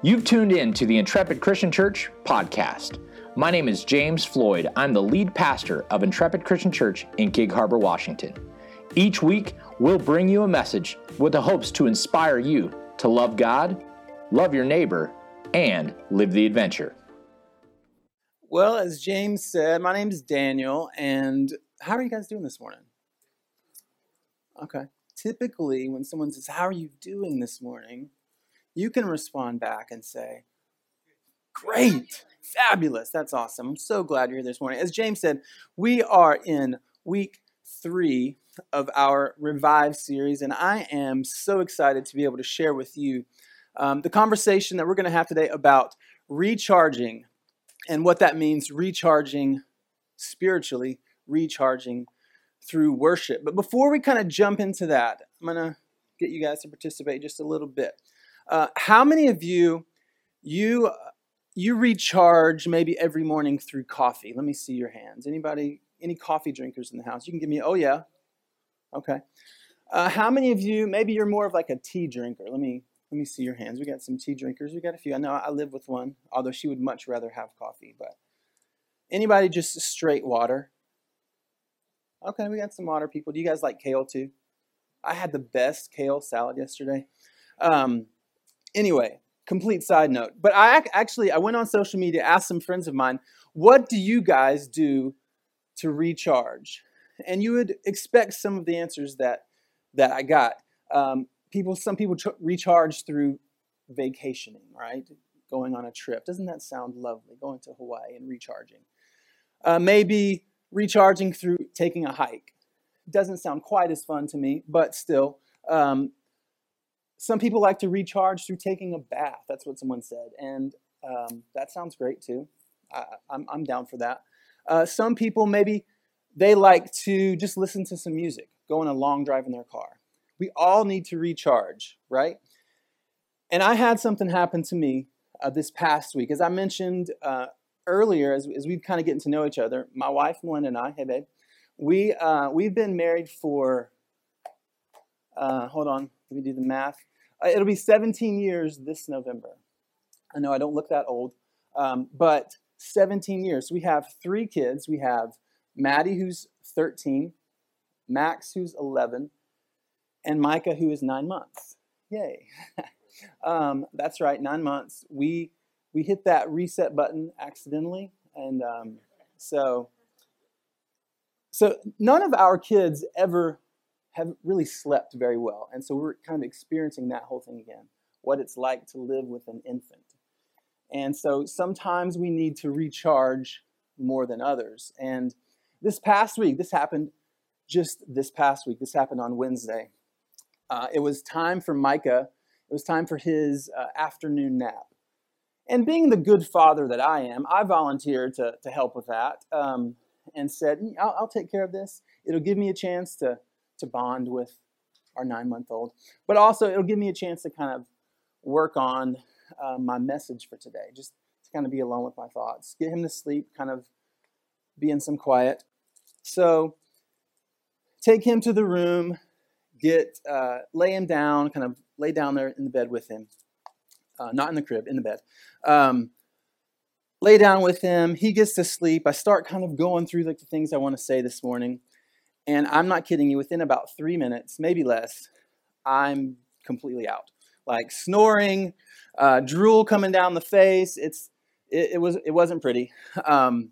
You've tuned in to the Intrepid Christian Church podcast. My name is James Floyd. I'm the lead pastor of Intrepid Christian Church in Gig Harbor, Washington. Each week, we'll bring you a message with the hopes to inspire you to love God, love your neighbor, and live the adventure. Well, as James said, my name is Daniel, and how are you guys doing this morning? Okay. Typically, when someone says, "How are you doing this morning?" you can respond back and say, "Great, fabulous, that's awesome. I'm so glad you're here this morning." As James said, we are in week 3 of our Revive series, and I am so excited to be able to share with you the conversation that we're going to have today about recharging and what that means, recharging spiritually, recharging through worship. But before we kind of jump into that, I'm going to get you guys to participate just a little bit. How many of you recharge maybe every morning through coffee? Let me see your hands. Anybody, any coffee drinkers in the house? You can give me, oh yeah. Okay. How many of you, maybe you're more of like a tea drinker? Let me see your hands. We got some tea drinkers. We got a few. I know I live with one, although she would much rather have coffee. But anybody just straight water? Okay, we got some water people. Do you guys like kale too? I had the best kale salad yesterday. Anyway, complete side note. But I went on social media, asked some friends of mine, what do you guys do to recharge? And you would expect some of the answers that I got. Some people recharge through vacationing, right? Going on a trip. Doesn't that sound lovely? Going to Hawaii and recharging. Maybe recharging through taking a hike. Doesn't sound quite as fun to me, but still. Some people like to recharge through taking a bath. That's what someone said. And that sounds great too. I'm down for that. Some people, maybe they like to just listen to some music, go on a long drive in their car. We all need to recharge, right? And I had something happen to me this past week. As I mentioned earlier, as we've kind of getting to know each other, my wife, Melinda, and I, hey babe, we've been married for, hold on, let me do the math. It'll be 17 years this November. I know I don't look that old, but 17 years. So we have 3 kids. We have Maddie, who's 13, Max, who's 11, and Micah, who is 9 months. Yay. That's right, 9 months. We hit that reset button accidentally, and so none of our kids ever have really slept very well. And so we're kind of experiencing that whole thing again, what it's like to live with an infant. And so sometimes we need to recharge more than others. And this past week, this happened on Wednesday. It was time for Micah. It was time for his afternoon nap. And being the good father that I am, I volunteered to help with that and said, I'll take care of this. It'll give me a chance to bond with our 9-month-old. But also, it'll give me a chance to kind of work on my message for today, just to kind of be alone with my thoughts, get him to sleep, kind of be in some quiet. So take him to the room, lay him down, kind of lay down there in the bed with him. Not in the crib, in the bed. Lay down with him. He gets to sleep. I start kind of going through the things I want to say this morning. And I'm not kidding you, within about 3 minutes, maybe less, I'm completely out. Like snoring, drool coming down the face. It wasn't pretty. And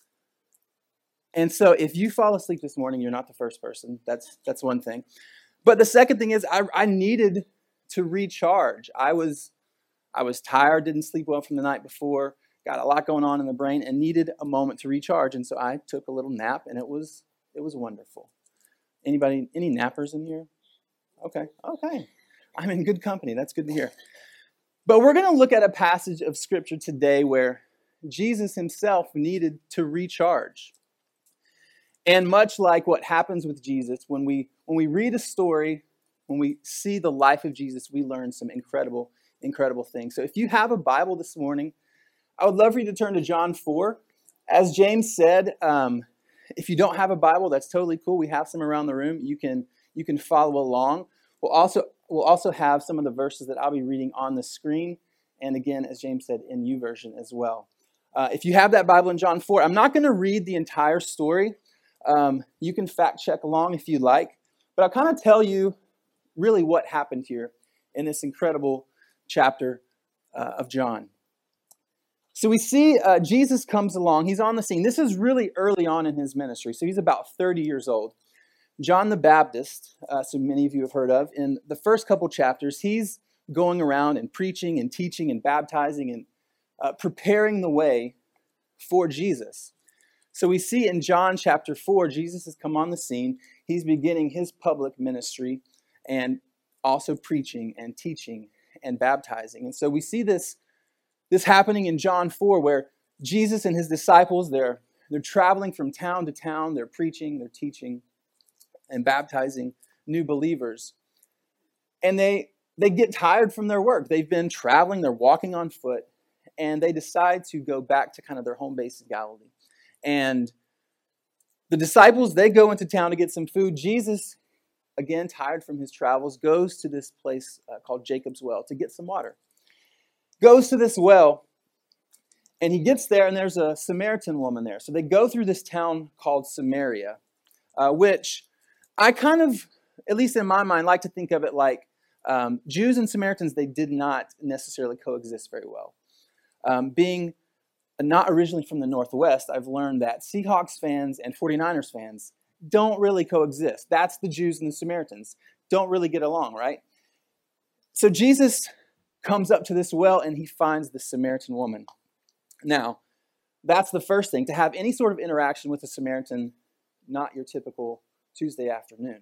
so if you fall asleep this morning, you're not the first person. That's one thing. But the second thing is I needed to recharge. I was tired, didn't sleep well from the night before, got a lot going on in the brain, and needed a moment to recharge. And so I took a little nap, and it was wonderful. Anybody, any nappers in here? Okay. I'm in good company. That's good to hear. But we're going to look at a passage of Scripture today where Jesus himself needed to recharge. And much like what happens with Jesus, when we read a story, when we see the life of Jesus, we learn some incredible things. So if you have a Bible this morning, I would love for you to turn to John 4. As James said, if you don't have a Bible, that's totally cool. We have some around the room. You can follow along. We'll also have some of the verses that I'll be reading on the screen, and again, as James said, in YouVersion as well. If you have that Bible in John 4, I'm not going to read the entire story. You can fact check along if you like, but I'll kind of tell you really what happened here in this incredible chapter of John. So we see Jesus comes along. He's on the scene. This is really early on in his ministry. So he's about 30 years old. John the Baptist, so many of you have heard of, in the first couple chapters, he's going around and preaching and teaching and baptizing and preparing the way for Jesus. So we see in John chapter 4, Jesus has come on the scene. He's beginning his public ministry and also preaching and teaching and baptizing. And so we see this happening in John 4, where Jesus and his disciples, they're traveling from town to town. They're preaching, they're teaching, and baptizing new believers. And they get tired from their work. They've been traveling, they're walking on foot, and they decide to go back to kind of their home base in Galilee. And the disciples, they go into town to get some food. Jesus, again, tired from his travels, goes to this place called Jacob's Well to get some water. Goes to this well, and he gets there, and there's a Samaritan woman there. So they go through this town called Samaria, which I kind of, at least in my mind, like to think of it like Jews and Samaritans, they did not necessarily coexist very well. Being not originally from the Northwest, I've learned that Seahawks fans and 49ers fans don't really coexist. That's the Jews and the Samaritans. Don't really get along, right? So Jesus comes up to this well and he finds the Samaritan woman. Now, that's the first thing, to have any sort of interaction with a Samaritan, not your typical Tuesday afternoon.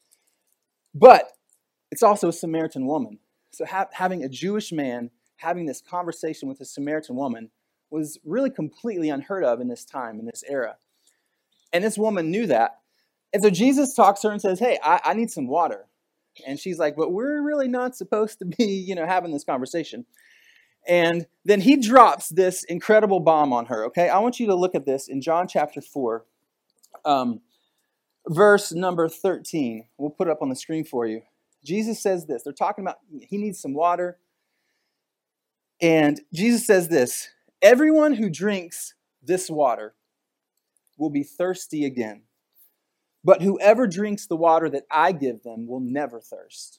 But it's also a Samaritan woman. So having a Jewish man having this conversation with a Samaritan woman was really completely unheard of in this time, in this era. And this woman knew that. And so Jesus talks to her and says, hey, I need some water. And she's like, but we're really not supposed to be, having this conversation. And then he drops this incredible bomb on her, okay? I want you to look at this in John chapter 4, verse number 13. We'll put it up on the screen for you. Jesus says this. They're talking about he needs some water. And Jesus says this, everyone who drinks this water will be thirsty again. But whoever drinks the water that I give them will never thirst.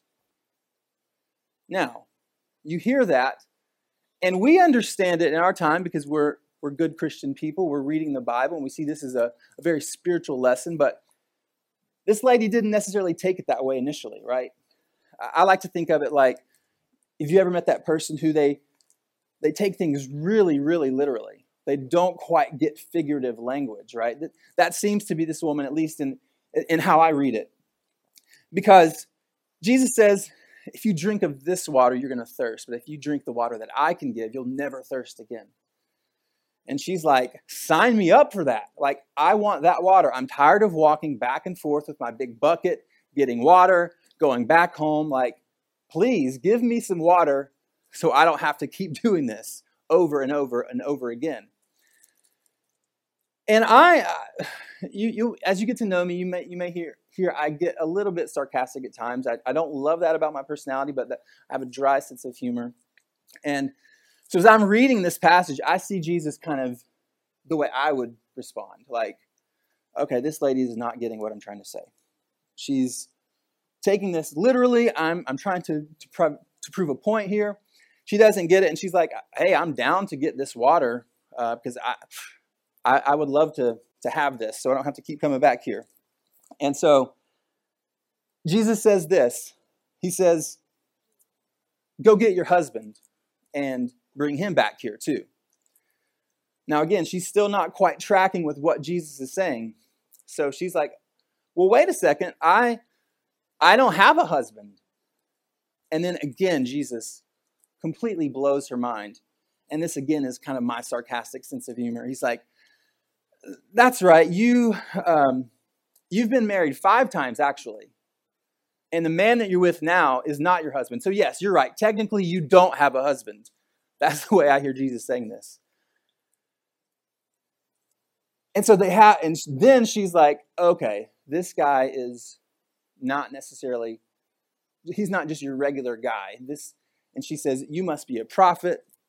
Now, you hear that, and we understand it in our time because we're good Christian people. We're reading the Bible, and we see this as a very spiritual lesson. But this lady didn't necessarily take it that way initially, right? I like to think of it like, if you ever met that person who they take things really, really literally. They don't quite get figurative language, right? That seems to be this woman, at least in how I read it. Because Jesus says, if you drink of this water, you're going to thirst. But if you drink the water that I can give, you'll never thirst again. And she's like, sign me up for that. Like, I want that water. I'm tired of walking back and forth with my big bucket, getting water, going back home. Like, please give me some water so I don't have to keep doing this over and over and over again. And you as you get to know me, you may hear I get a little bit sarcastic at times. I don't love that about my personality, but I have a dry sense of humor. And so as I'm reading this passage, I see Jesus kind of the way I would respond. Like, okay, this lady is not getting what I'm trying to say. She's taking this literally. I'm trying to prove a point here. She doesn't get it, and she's like, hey, I'm down to get this water because I would love to have this so I don't have to keep coming back here. And so Jesus says this. He says, go get your husband and bring him back here too. Now again, she's still not quite tracking with what Jesus is saying. So she's like, well, wait a second. I don't have a husband. And then again, Jesus completely blows her mind. And this again is kind of my sarcastic sense of humor. He's like, that's right. You've been married 5 times actually. And the man that you're with now is not your husband. So yes, you're right. Technically, you don't have a husband. That's the way I hear Jesus saying this. And so and then she's like, okay, this guy is not necessarily, he's not just your regular guy. And she says, you must be a prophet.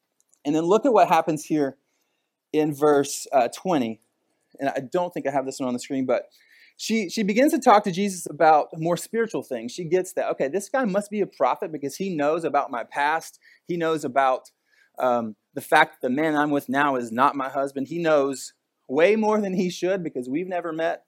And then look at what happens here in verse 20. And I don't think I have this one on the screen, but she begins to talk to Jesus about more spiritual things. She gets that, okay, this guy must be a prophet because he knows about my past. He knows about the fact that the man I'm with now is not my husband. He knows way more than he should because we've never met.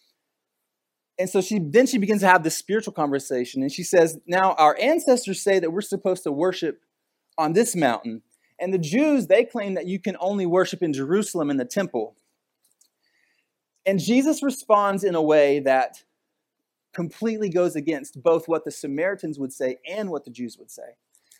And so she begins to have this spiritual conversation. And she says, now our ancestors say that we're supposed to worship on this mountain. And the Jews, they claim that you can only worship in Jerusalem in the temple. And Jesus responds in a way that completely goes against both what the Samaritans would say and what the Jews would say.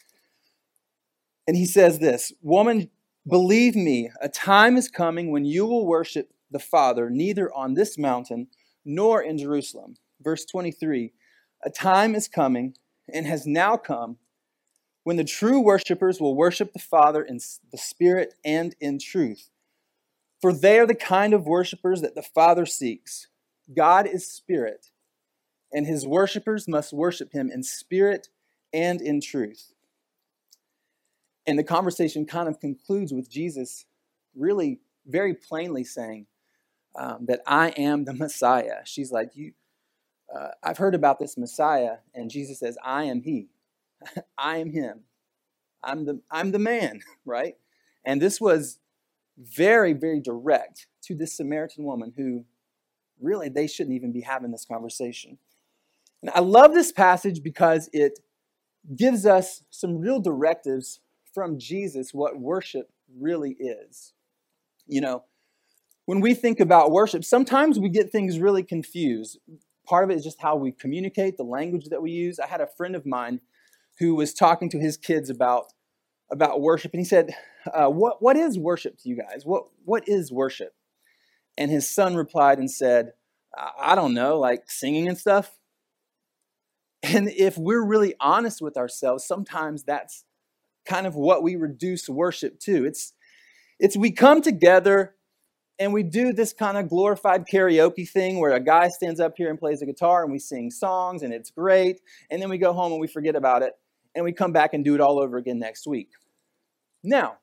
And he says this, "Woman, believe me, a time is coming when you will worship the Father neither on this mountain nor in Jerusalem." Verse 23, "A time is coming and has now come when the true worshipers will worship the Father in the Spirit and in truth. For they are the kind of worshipers that the Father seeks. God is spirit, and his worshipers must worship him in spirit and in truth." And the conversation kind of concludes with Jesus really very plainly saying that I am the Messiah. She's like, I've heard about this Messiah, and Jesus says, I am he. I am him. I'm the man, right? And this was very, very direct to this Samaritan woman who really they shouldn't even be having this conversation. And I love this passage because it gives us some real directives from Jesus what worship really is. You know, when we think about worship, sometimes we get things really confused. Part of it is just how we communicate, the language that we use. I had a friend of mine who was talking to his kids about worship, and he said, what is worship to you guys? What is worship? And his son replied and said, I don't know, like singing and stuff. And if we're really honest with ourselves, sometimes that's kind of what we reduce worship to. It's we come together and we do this kind of glorified karaoke thing where a guy stands up here and plays a guitar and we sing songs and it's great. And then we go home and we forget about it and we come back and do it all over again next week. Now,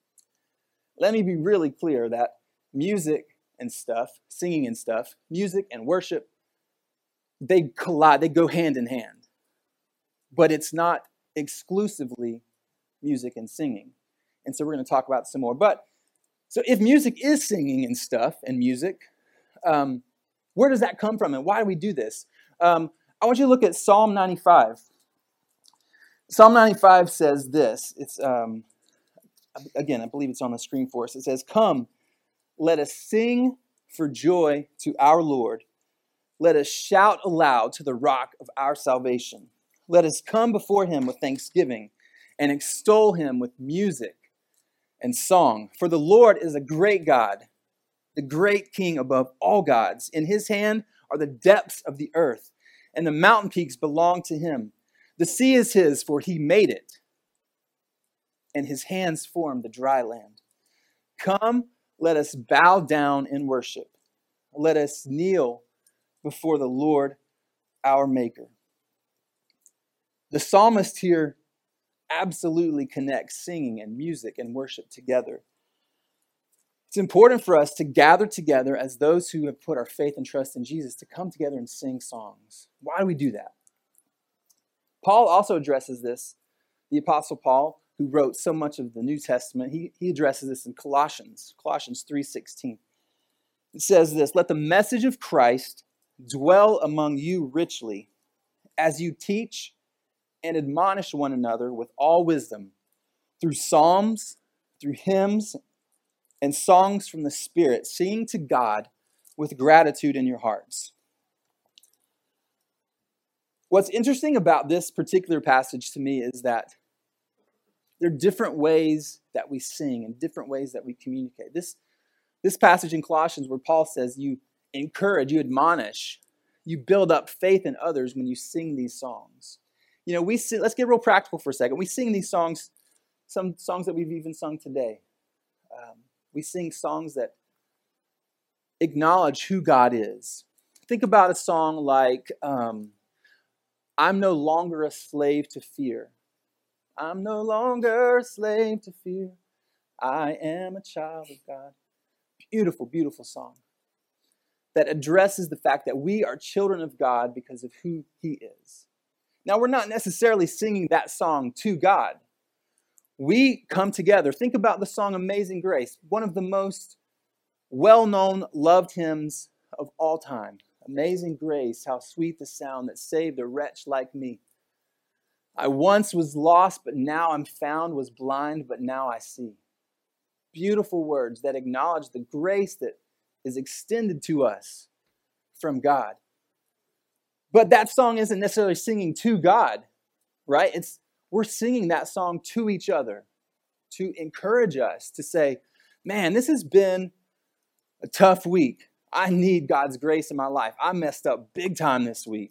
let me be really clear that music and stuff, singing and stuff, music and worship, they collide, they go hand in hand. But it's not exclusively music and singing. And so we're going to talk about some more. But so if music is singing and stuff and music, where does that come from and why do we do this? I want you to look at Psalm 95. Psalm 95 says this. It's again, I believe it's on the screen for us. It says, "Come, let us sing for joy to our Lord. Let us shout aloud to the rock of our salvation. Let us come before him with thanksgiving and extol him with music and song. For the Lord is a great God, the great King above all gods. In his hand are the depths of the earth, and the mountain peaks belong to him. The sea is his, for he made it, and his hands formed the dry land. Come, let us bow down in worship. Let us kneel before the Lord, our Maker." The psalmist here absolutely connects singing and music and worship together. It's important for us to gather together as those who have put our faith and trust in Jesus to come together and sing songs. Why do we do that? Paul also addresses this. The Apostle Paul, who wrote so much of the New Testament, he addresses this in Colossians 3:16. It says this, "Let the message of Christ dwell among you richly, as you teach and admonish one another with all wisdom, through psalms, through hymns, and songs from the Spirit, singing to God with gratitude in your hearts." What's interesting about this particular passage to me is that there are different ways that we sing and different ways that we communicate. This passage in Colossians where Paul says you encourage, you admonish, you build up faith in others when you sing these songs. You know, let's get real practical for a second. We sing these songs, some songs that we've even sung today. We sing songs that acknowledge who God is. Think about a song like, "I'm no longer a slave to fear. I'm no longer a slave to fear. I am a child of God. Beautiful, beautiful song that addresses the fact that we are children of God because of who He is. Now, we're not necessarily singing that song to God. We come together. Think about the song Amazing Grace, one of the most well-known, loved hymns of all time. Amazing grace, how sweet the sound that saved a wretch like me. I once was lost, but now I'm found, was blind, but now I see. Beautiful words that acknowledge the grace that is extended to us from God. But that song isn't necessarily singing to God, right? We're singing that song to each other to encourage us to say, man, this has been a tough week. I need God's grace in my life. I messed up big time this week.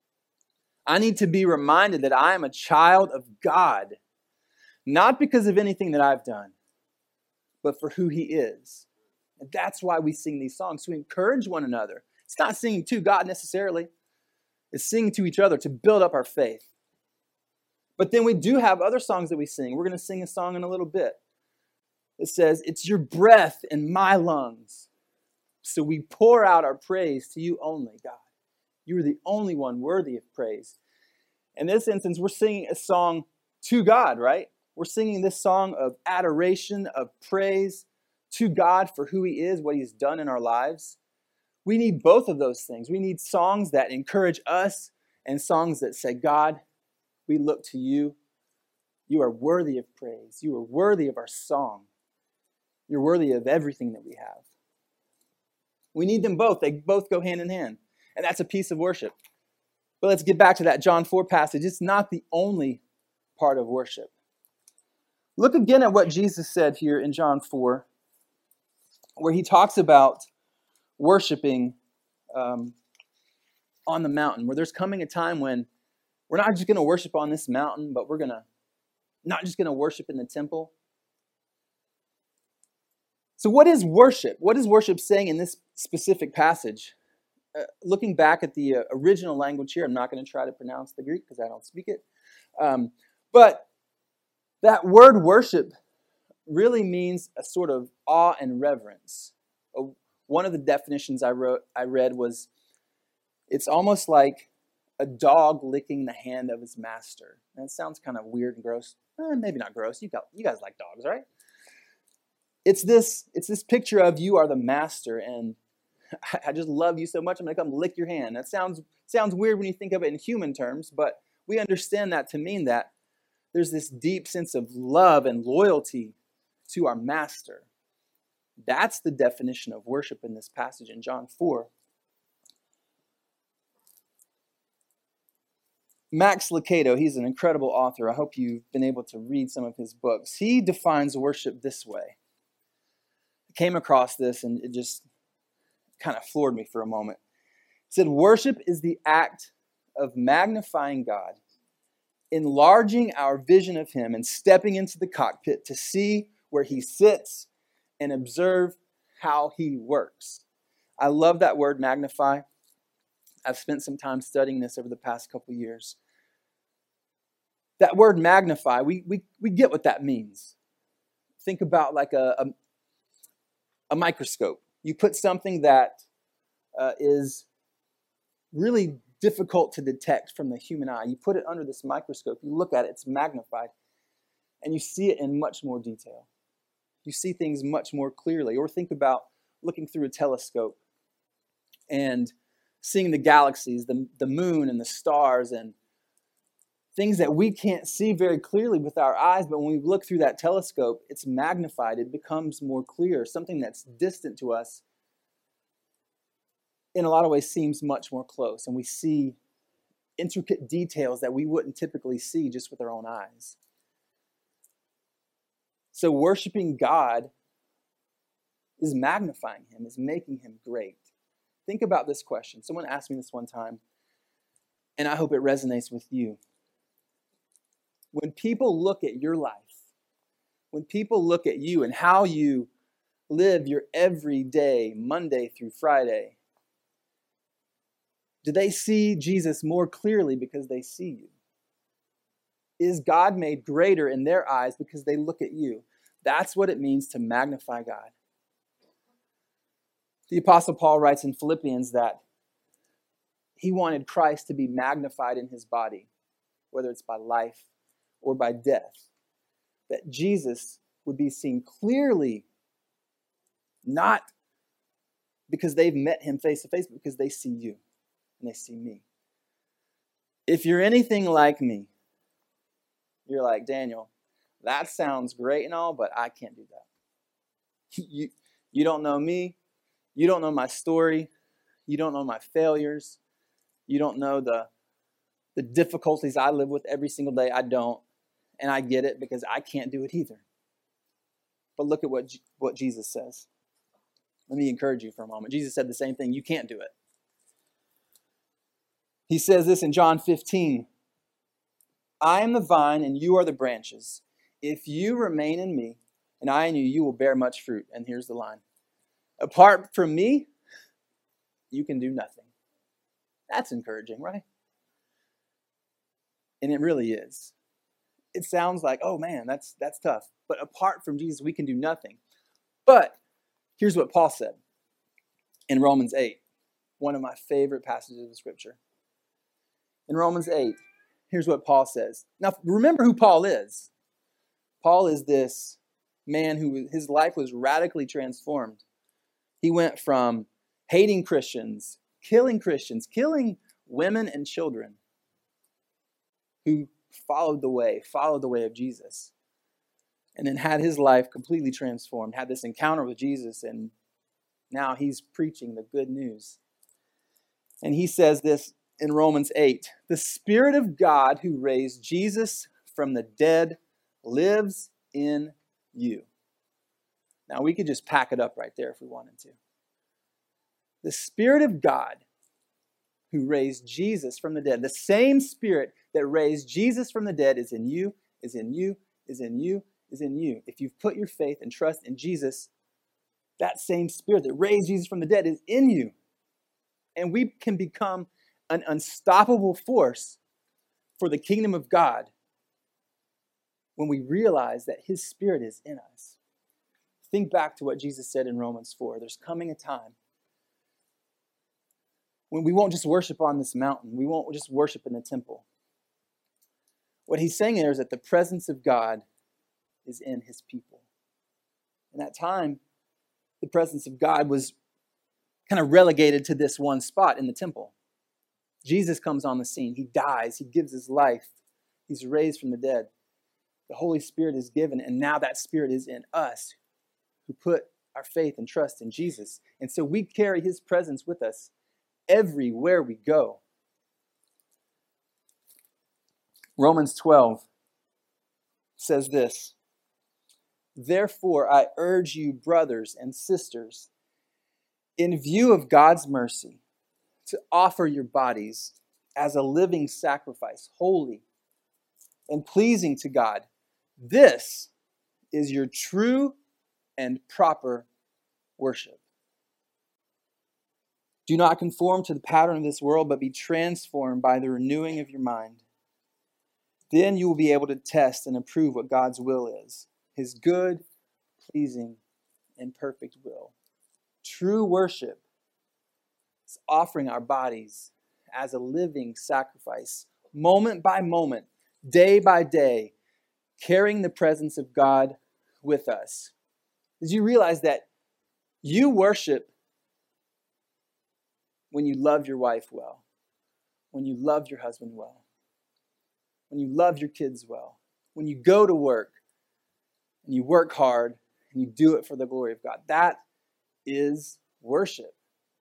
I need to be reminded that I am a child of God, not because of anything that I've done, but for who He is. And that's why we sing these songs, to encourage one another. It's not singing to God necessarily. It's singing to each other to build up our faith. But then we do have other songs that we sing. We're going to sing a song in a little bit. It says, it's your breath in my lungs. So we pour out our praise to you only, God. You are the only one worthy of praise. In this instance, we're singing a song to God, right? We're singing this song of adoration, of praise to God for who He is, what He's done in our lives. We need both of those things. We need songs that encourage us and songs that say, God, we look to you. You are worthy of praise. You are worthy of our song. You're worthy of everything that we have. We need them both. They both go hand in hand. And that's a piece of worship. But let's get back to that John 4 passage. It's not the only part of worship. Look again at what Jesus said here in John 4, where He talks about worshiping on the mountain, where there's coming a time when we're not just going to worship on this mountain, but we're not just going to worship in the temple. So what is worship? What is worship saying in this specific passage? Looking back at the original language here, I'm not going to try to pronounce the Greek because I don't speak it. But that word worship really means a sort of awe and reverence. One of the definitions I read was, it's almost like a dog licking the hand of his master. And it sounds kind of weird and gross. Maybe not gross. You guys like dogs, right? It's this picture of you are the master, and I just love you so much, I'm going to come lick your hand. That sounds weird when you think of it in human terms, but we understand that to mean that there's this deep sense of love and loyalty to our master. That's the definition of worship in this passage in John 4. Max Lucado, he's an incredible author. I hope you've been able to read some of his books. He defines worship this way. I came across this and it just kind of floored me for a moment. He said, worship is the act of magnifying God, enlarging our vision of Him, and stepping into the cockpit to see where He sits and observe how He works. I love that word, magnify. I've spent some time studying this over the past couple years. That word magnify, we get what that means. Think about like a microscope. You put something that is really difficult to detect from the human eye. You put it under this microscope, you look at it, it's magnified, and you see it in much more detail. You see things much more clearly. Or think about looking through a telescope and seeing the galaxies, the moon and the stars, and things that we can't see very clearly with our eyes, but when we look through that telescope, it's magnified. It becomes more clear. Something that's distant to us, in a lot of ways, seems much more close, and we see intricate details that we wouldn't typically see just with our own eyes. So worshiping God is magnifying Him, is making Him great. Think about this question. Someone asked me this one time, and I hope it resonates with you. When people look at your life, when people look at you and how you live your everyday, Monday through Friday, do they see Jesus more clearly because they see you? Is God made greater in their eyes because they look at you? That's what it means to magnify God. The Apostle Paul writes in Philippians that he wanted Christ to be magnified in his body, whether it's by life or by death. That Jesus would be seen clearly, not because they've met him face to face, but because they see you and they see me. If you're anything like me, you're like, Daniel, that sounds great and all, but I can't do that. You don't know me. You don't know my story. You don't know my failures. You don't know the difficulties I live with every single day. I don't. And I get it because I can't do it either. But look at what Jesus says. Let me encourage you for a moment. Jesus said the same thing. You can't do it. He says this in John 15. I am the vine and you are the branches. If you remain in me and I in you, you will bear much fruit. And here's the line. Apart from me, you can do nothing. That's encouraging, right? And it really is. It sounds like, oh man, that's tough. But apart from Jesus, we can do nothing. But here's what Paul said in Romans 8, one of my favorite passages of Scripture. In Romans 8, here's what Paul says. Now, remember who Paul is. Paul is this man who his life was radically transformed. He went from hating Christians, killing women and children who followed the way of Jesus, and then had his life completely transformed, had this encounter with Jesus, and now he's preaching the good news. And he says this in Romans 8, the Spirit of God who raised Jesus from the dead lives in you. Now we could just pack it up right there if we wanted to. The Spirit of God who raised Jesus from the dead, the same Spirit that raised Jesus from the dead is in you, is in you, is in you, is in you. If you've put your faith and trust in Jesus, that same Spirit that raised Jesus from the dead is in you. And we can become an unstoppable force for the kingdom of God when we realize that His Spirit is in us. Think back to what Jesus said in Romans 4. There's coming a time when we won't just worship on this mountain. We won't just worship in the temple. What he's saying there is that the presence of God is in His people. In that time, the presence of God was kind of relegated to this one spot in the temple. Jesus comes on the scene. He dies. He gives His life. He's raised from the dead. The Holy Spirit is given, and now that Spirit is in us who put our faith and trust in Jesus. And so we carry His presence with us everywhere we go. Romans 12 says this, therefore I urge you, brothers and sisters, in view of God's mercy, to offer your bodies as a living sacrifice, holy and pleasing to God. This is your true and proper worship. Do not conform to the pattern of this world, but be transformed by the renewing of your mind. Then you will be able to test and approve what God's will is, His good, pleasing, and perfect will. True worship is offering our bodies as a living sacrifice, moment by moment, day by day, carrying the presence of God with us. Did you realize that you worship when you love your wife well, when you love your husband well, when you love your kids well, when you go to work and you work hard and you do it for the glory of God? That is worship.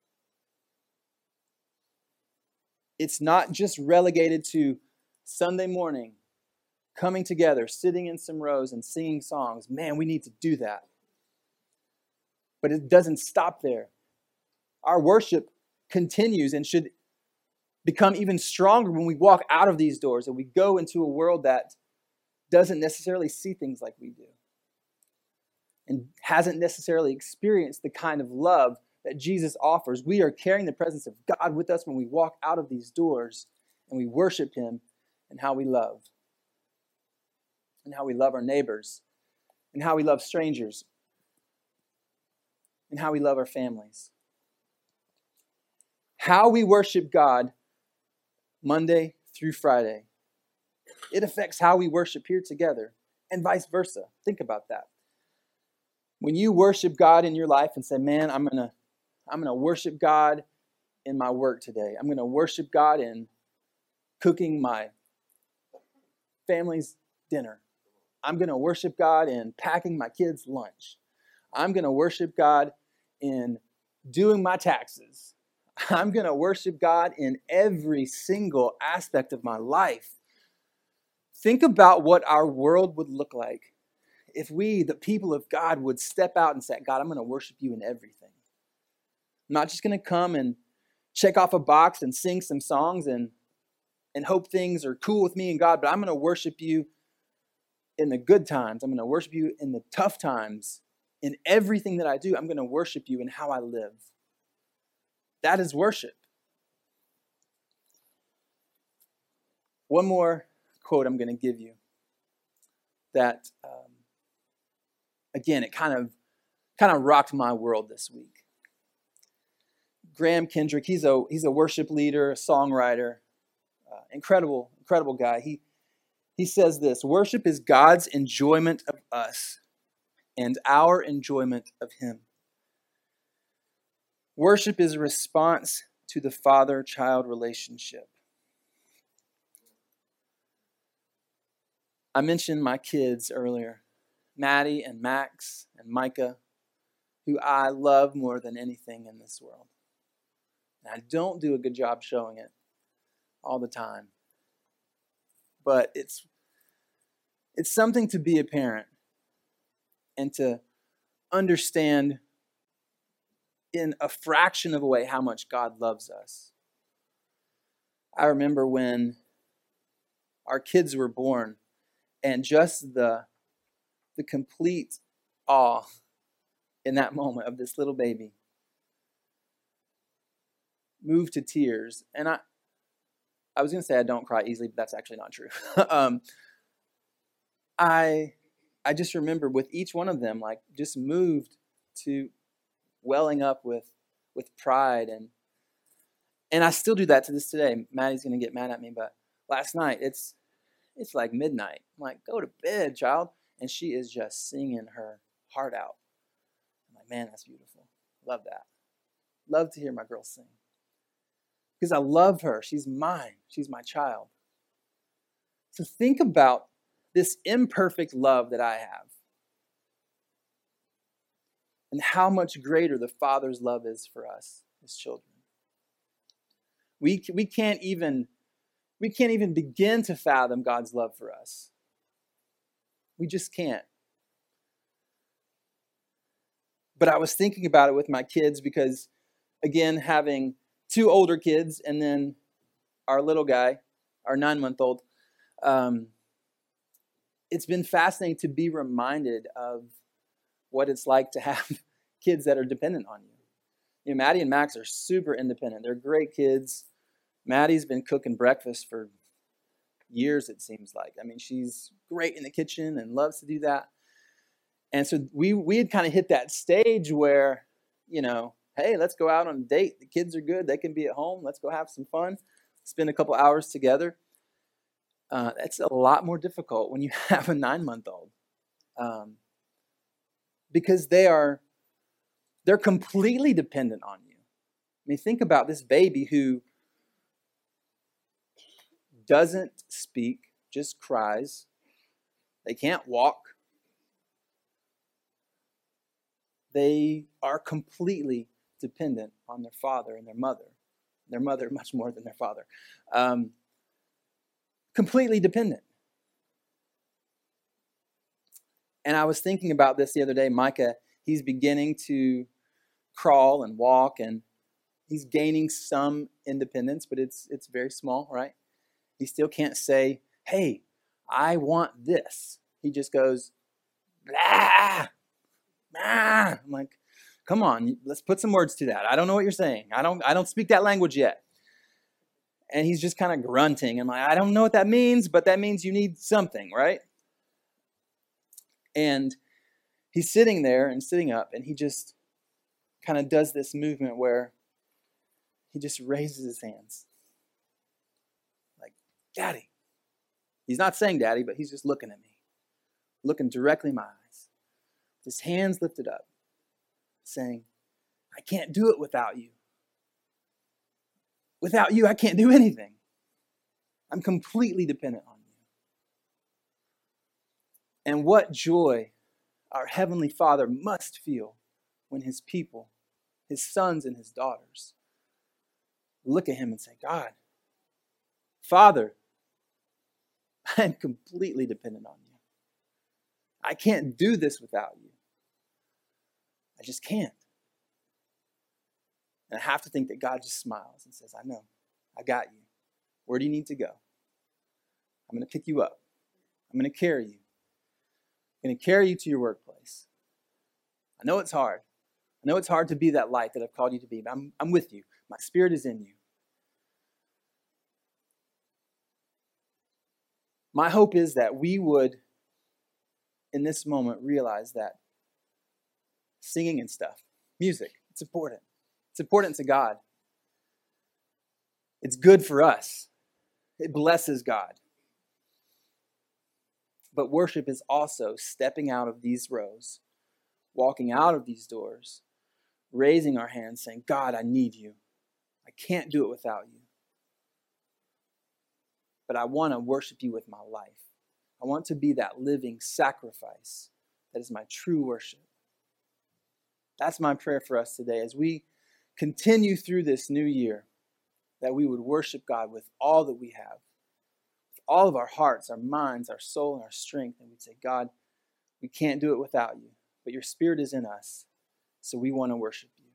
It's not just relegated to Sunday morning, coming together, sitting in some rows and singing songs. Man, we need to do that. But it doesn't stop there. Our worship continues and should become even stronger when we walk out of these doors and we go into a world that doesn't necessarily see things like we do and hasn't necessarily experienced the kind of love that Jesus offers. We are carrying the presence of God with us when we walk out of these doors and we worship Him and how we love and how we love our neighbors and how we love strangers, and how we love our families. How we worship God Monday through Friday, it affects how we worship here together, and vice versa. Think about that. When you worship God in your life and say, man, I'm gonna worship God in my work today. I'm gonna worship God in cooking my family's dinner. I'm gonna worship God in packing my kids' lunch. I'm gonna worship God in doing my taxes. I'm gonna worship God in every single aspect of my life. Think about what our world would look like if we, the people of God, would step out and say, God, I'm going to worship you in everything. I'm not just going to come and check off a box and sing some songs and hope things are cool with me and God, but I'm going to worship you in the good times. I'm going to worship you in the tough times. In everything that I do, I'm going to worship you in how I live. That is worship. One more quote I'm going to give you that, again, it kind of rocked my world this week. Graham Kendrick, he's a worship leader, a songwriter, incredible guy. He says this: worship is God's enjoyment of us and our enjoyment of Him. Worship is a response to the father-child relationship. I mentioned my kids earlier, Maddie and Max and Micah, who I love more than anything in this world. And I don't do a good job showing it all the time. But it's something to be a parent and to understand in a fraction of a way how much God loves us. I remember when our kids were born and just the complete awe in that moment of this little baby moved to tears. And I was going to say I don't cry easily, but that's actually not true. I just remember with each one of them, like, just moved to welling up with pride. And I still do that to this today. Maddie's going to get mad at me, but last night, it's like midnight. I'm like, go to bed, child. And she is just singing her heart out. I'm like, man, that's beautiful. Love that. Love to hear my girl sing. Because I love her. She's mine. She's my child. So think about this imperfect love that I have and how much greater the Father's love is for us as children. We can't even begin to fathom God's love for us. We just can't. But I was thinking about it with my kids because, again, having 2 older kids and then our little guy, our 9-month-old, it's been fascinating to be reminded of what it's like to have kids that are dependent on you. You know, Maddie and Max are super independent. They're great kids. Maddie's been cooking breakfast for years, it seems like. I mean, she's great in the kitchen and loves to do that. And so we had kind of hit that stage where, you know, hey, let's go out on a date. The kids are good. They can be at home. Let's go have some fun. Spend a couple hours together. That's a lot more difficult when you have a 9-month-old. Because they're completely dependent on you. I mean, think about this baby who doesn't speak, just cries. They can't walk. They are completely dependent on their father and their mother. Their mother much more than their father. Completely dependent. And I was thinking about this the other day. Micah, he's beginning to crawl and walk, and he's gaining some independence, but it's very small, right? He still can't say, hey, I want this. He just goes, blah, blah. I'm like, come on, let's put some words to that. I don't know what you're saying. I don't speak that language yet. And he's just kind of grunting. And like, I don't know what that means, but that means you need something, right? And he's sitting there and sitting up, and he just kind of does this movement where he just raises his hands. Like, Daddy. He's not saying Daddy, but he's just looking at me, looking directly in my eyes. His hands lifted up, saying, I can't do it without you. Without you, I can't do anything. I'm completely dependent on you. And what joy our Heavenly Father must feel when his people, his sons and his daughters, look at him and say, God, Father, I'm completely dependent on you. I can't do this without you. I just can't. And I have to think that God just smiles and says, I know, I got you. Where do you need to go? I'm going to pick you up. I'm going to carry you. I'm going to carry you to your workplace. I know it's hard. I know it's hard to be that light that I've called you to be, but I'm with you. My Spirit is in you. My hope is that we would, in this moment, realize that singing and stuff, music, it's important. It's important to God. It's good for us. It blesses God. But worship is also stepping out of these rows, walking out of these doors, raising our hands, saying, God, I need you. I can't do it without you. But I want to worship you with my life. I want to be that living sacrifice that is my true worship. That's my prayer for us today as we continue through this new year, that we would worship God with all that we have, with all of our hearts, our minds, our soul, and our strength. And we'd say, God, we can't do it without you, but your Spirit is in us, so we want to worship you.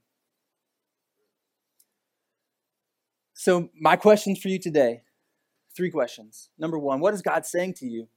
So my questions for you today, 3 questions. Number 1, what is God saying to you?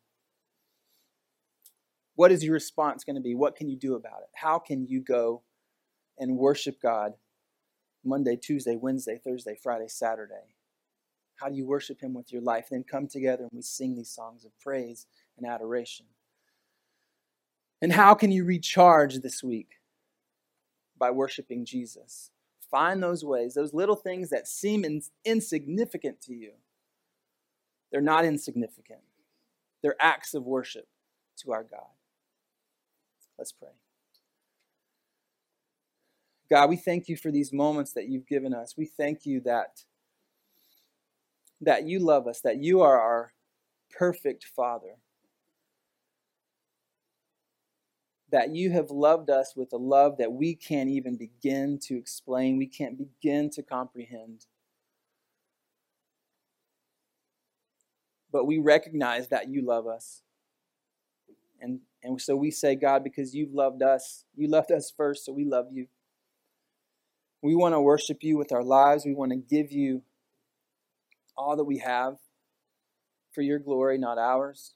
What is your response going to be? What can you do about it? How can you go and worship God Monday, Tuesday, Wednesday, Thursday, Friday, Saturday? How do you worship him with your life? Then come together and we sing these songs of praise and adoration. And how can you recharge this week? By worshiping Jesus. Find those ways, those little things that seem insignificant to you. They're not insignificant. They're acts of worship to our God. Let's pray. God, we thank you for these moments that you've given us. We thank you that you love us, that you are our perfect Father, that you have loved us with a love that we can't even begin to explain, we can't begin to comprehend. But we recognize that you love us. And so we say, God, because you loved us first, so we love you. We want to worship you with our lives. We want to give you all that we have for your glory, not ours.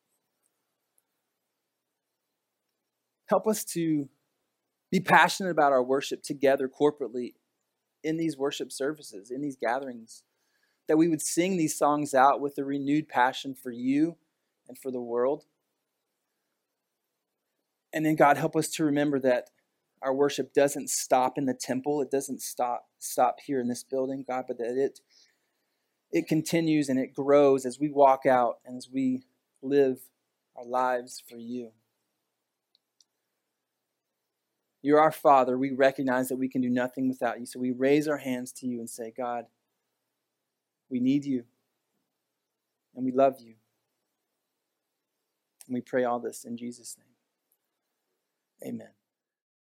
Help us to be passionate about our worship together corporately in these worship services, in these gatherings, that we would sing these songs out with a renewed passion for you and for the world. And then, God, help us to remember that our worship doesn't stop in the temple. It doesn't stop here in this building, God, but that it continues and it grows as we walk out and as we live our lives for you. You're our Father. We recognize that we can do nothing without you. So we raise our hands to you and say, God, we need you and we love you. And we pray all this in Jesus' name. Amen.